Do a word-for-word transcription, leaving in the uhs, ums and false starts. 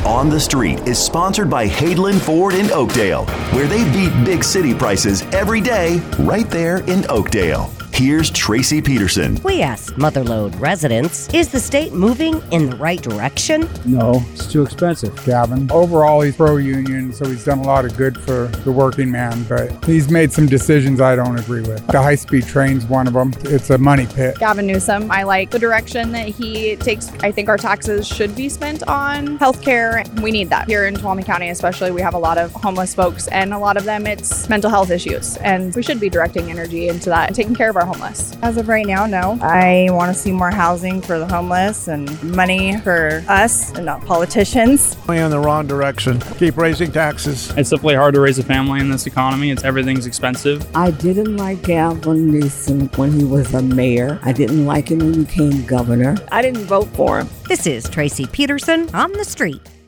On the Street is sponsored by Hadeland Ford in Oakdale, where they beat big city prices every day right there in Oakdale. Here's Tracy Peterson. We asked Motherlode residents, is the state moving in the right direction? No, it's too expensive, Gavin. Overall, he's pro-union, so he's done a lot of good for the working man, but he's made some decisions I don't agree with. The high-speed train's one of them. It's a money pit. Gavin Newsom, I like the direction that he takes. I think our taxes should be spent on healthcare. We need that. Here in Tuolumne County especially, we have a lot of homeless folks, and a lot of them, it's mental health issues, and we should be directing energy into that and taking care of our homeless. As of right now, no. I want to see more housing for the homeless and money for us and not politicians. In the wrong direction. Keep raising taxes. It's simply hard to raise a family in this economy. It's everything's expensive. I didn't like Gavin Newsom when he was a mayor. I didn't like him when he became governor. I didn't vote for him. This is Tracy Peterson on the Street.